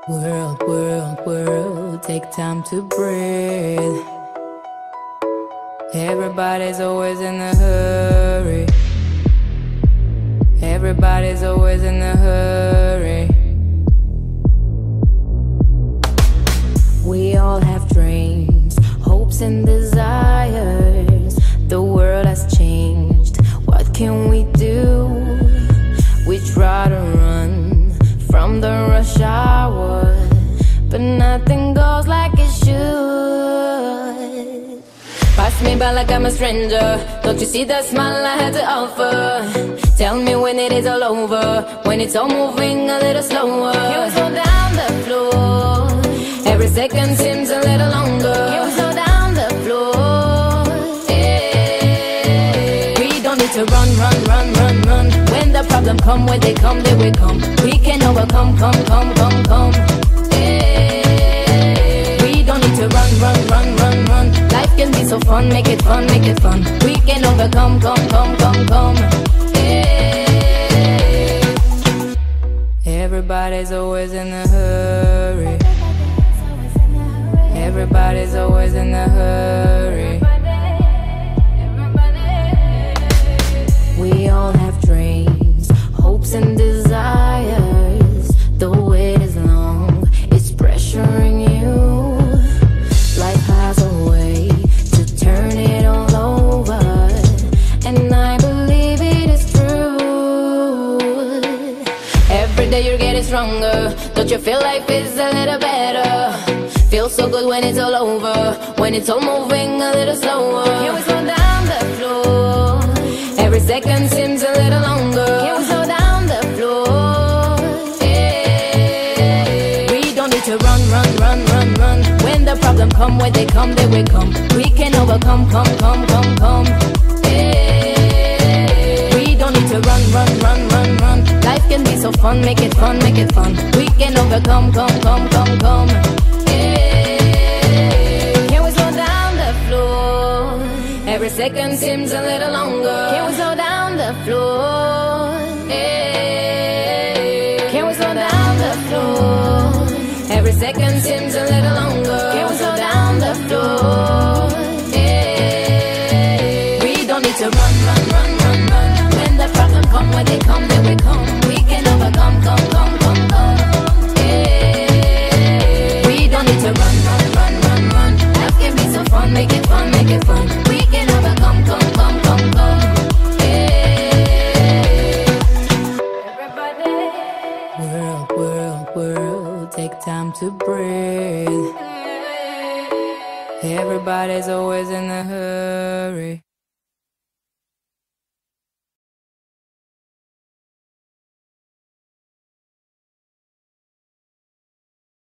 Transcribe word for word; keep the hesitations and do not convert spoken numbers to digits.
World, world, world, take time to breathe. Everybody's always in a hurry. Everybody's always in a hurry. We all have dreams, hopes and desires. The world has changed, what can we do? We try to run from the rush hour, but nothing goes like it should. Pass me by like I'm a stranger. Don't you see the smile I had to offer? Tell me when it is all over, when it's all moving a little slower. Can we slow down the floor? Every second seems a little longer. Can we slow down the floor? Yeah. We don't need to run, run, run, run, run. When the problem come, when they come, they will come. We can overcome, come, come, come, come. Yeah. We don't need to run, run, run, run, run. Life can be so fun, make it fun, make it fun. We can overcome, come, come, come, come. Yeah. Everybody's always in a hurry. Everybody's always in a hurry. We all have dreams, hopes and desires. The wait is long, it's pressuring you. Life has a way to turn it all over, and I believe it is true. Every day you're getting stronger. Don't you feel life is a little better? Feels so good when it's all over, when it's all moving a little slower. Can we slow down the floor? Every second seems a little longer. Can we slow down the floor? Yeah. We don't need to run, run, run, run, run. When the problem come, when they come, they will come. We can overcome, come, come, come, come. Yeah. We don't need to run, run, run, run, run. Life can be so fun, make it fun, make it fun. We can overcome, come, come, come, come. Every second seems a little longer. Can we slow down the floor? Yeah. Can we slow down the floor? Every second seems a little longer. Can we slow down the floor? Yeah. We don't need to run, run, run, run, run. When the problem come, when they come, they will come. We can overcome, come, come, come, come. Yeah. We don't need to run, run, run, run, run. Life can be so fun, make it fun, make it fun. Come, come, come, come, come. Yeah. Everybody. World, world, world, take time to breathe. Everybody's always in a hurry.